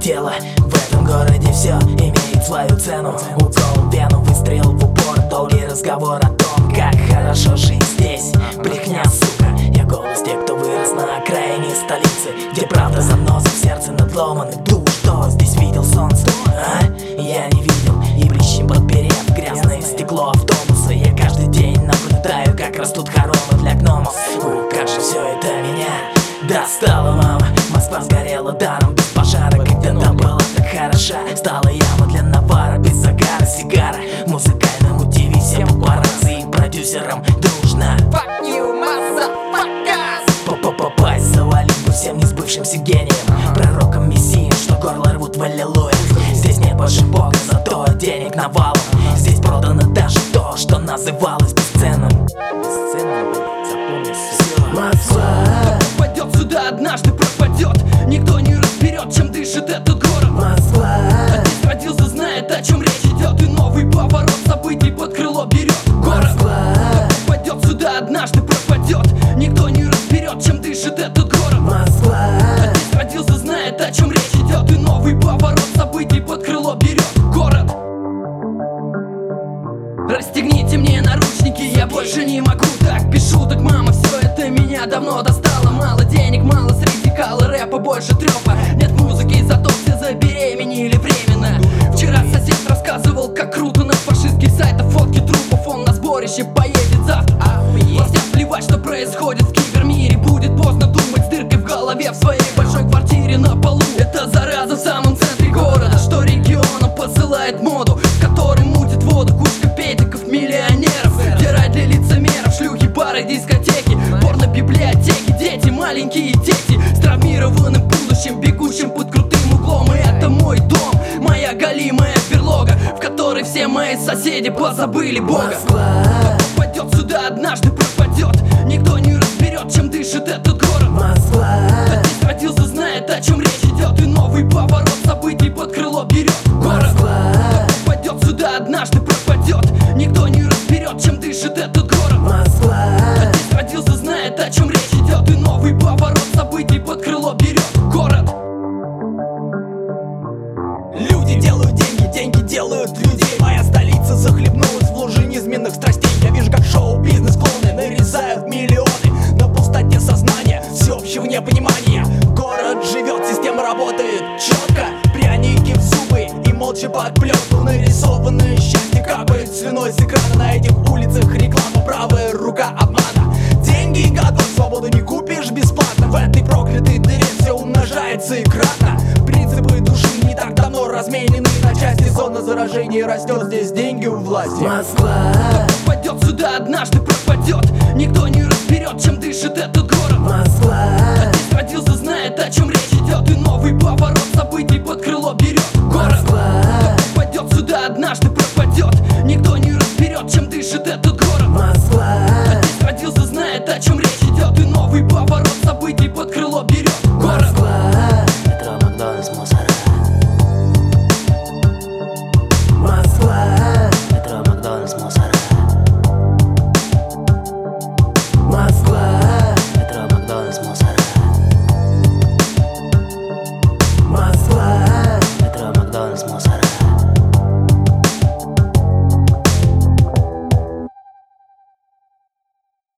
дело. В этом городе все имеет свою цену. Укол в вену, выстрел в упор, долгий разговор о том, как хорошо жить здесь. Брехня, сука, я голос тех, кто вырос на окраине столицы, где правда заноза в сердце, надломанный дух. Что здесь видел солнце, а? Я не видел. И блещем подперев грязное стекло автобуса. Я каждый день наблюдаю, как растут хоромы для гномов. Как же все это меня достало, мама. Москва сгорела даром, без пожара. Когда-то была так хороша. Стала яма для навара, без загара, сигара. Музыкальному ТВ все папарацци и продюсерам дружно. Fuck you, motherfuckers! Попасть завалить по всем несбывшимся гениям, пророкам мессиям, что горло рвут в аллилуйя. Здесь нет больше Бога, зато денег навалом. Здесь продано даже то, что называлось бесценным. Москва пойдет сюда, однажды пропадет. Никто не разберет, чем дышит этот город. Москва Здесь родился, знает, о чем речь идет. И новый поворот событий под крыло берет. Город пойдет сюда, однажды пропадет. Никто не разберет, чем дышит этот город. Москва Здесь родился, знает, о чем речь идет. И новый поворот событий под крыло берет. Город. Расстегните мне наручники, я больше не могу так. Без шуток, мама, все это меня давно достало. Мало денег, мало среди кала, рэпа больше трёпа. Нет музыки, зато все забеременели временно. Вчера сосед рассказывал, как круто на фашистских сайтах фотки трупов. Он на сборище поедет завтра. Властям плевать, что происходит в кибермире. Будет поздно думать с дыркой в голове в своей большой квартире на полу. Это зараза в самом центре города, что регионом посылает моду, в которой мутит воду кучка педиков, миллионеров. Где рай для лицемеров, шлюхи, бары, дискотеки, порно-библиотеки, дети, маленькие дети с травмированным будущим, бегущим под крутым углом. И это мой дом, моя голимая берлога, в которой все мои соседи позабыли Бога. Пойдет сюда, однажды пропадет. Никто не разберет, чем дышит этот город. Москва Здесь родился, знает, о чем речь идет. И новый поворот событий под крыло берет. Город пойдет сюда, однажды пропадет. Никто не разберет, чем дышит этот город. Москва Здесь родился, знает, о чем речь идет. И новый поворот событий под крыло берет. Город. Люди делают деньги, деньги делают людей. Моя столица захлебнулась в луже низменных страстей. Я вижу, как шоу-бизнес-клоны нарезают миллионы на пустоте сознания, всеобщего непонимания. Город живет, система работает четко. Пряники в зубы и молча под пленку. Нарисованное счастье капает слюной с экрана. На этих улицах реклама, правая рука обмана. Деньги готовы, свободу не купишь бесплатно. В этой проклятой дыре все умножается и кратно. Принципы души не так давно разменены на части. Зона заражения растет, здесь деньги у власти. Москва Пойдет сюда, однажды пропадет. Никто не